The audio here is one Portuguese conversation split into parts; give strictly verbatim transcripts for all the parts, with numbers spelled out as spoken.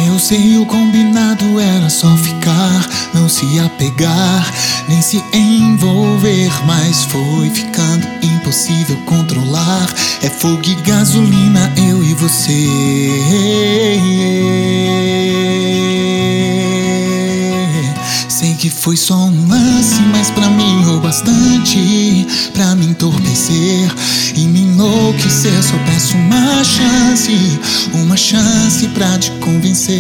Eu sei, o combinado era só ficar, não se apegar, nem se envolver. Mas foi ficando impossível controlar. É fogo e gasolina, eu e você. Sei que foi só um lance, mas pra mim o bastante pra me entorpecer e me enlouquecer. Só peço uma chance, uma chance pra te convencer.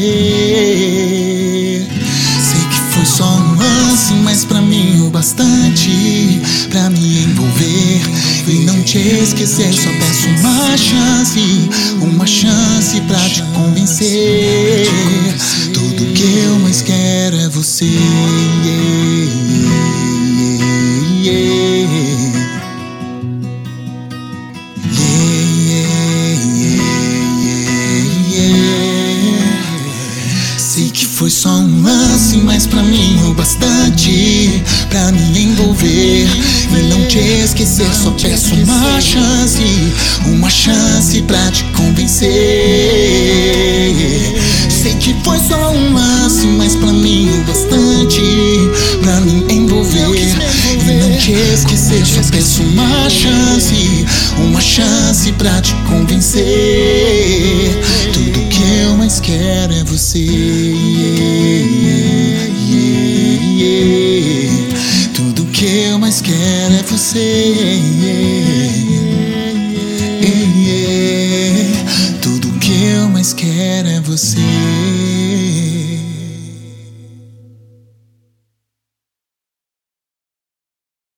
Sei que foi só um lance, mas pra mim o bastante pra me envolver e não te esquecer. Só peço uma chance, uma chance pra te convencer. Tudo que eu mais quero é você. Sei que foi só um lance, mas pra mim o bastante pra me envolver e não te esquecer. Só peço uma chance, uma chance pra te convencer. Sei que foi só um lance, mas pra mim o bastante pra me envolver e não te esquecer. Só peço uma chance, uma chance pra te convencer. Tudo que eu mais quero é você. Tudo que eu mais quero é você. Tudo que eu mais quero é você.